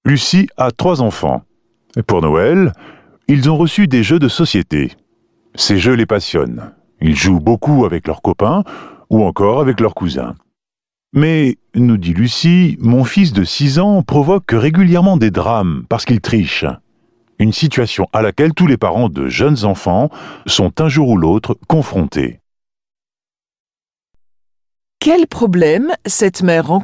Lucie a 3 enfants. Et pour Noël, ils ont reçu des jeux de société. Ces jeux les passionnent. Ils jouent beaucoup avec leurs copains ou encore avec leurs cousins. Mais, nous dit Lucie, mon fils de 6 ans provoque régulièrement des drames parce qu'il triche. Une situation à laquelle tous les parents de jeunes enfants sont un jour ou l'autre confrontés. Quel problème cette mère rencontre-t-elle ?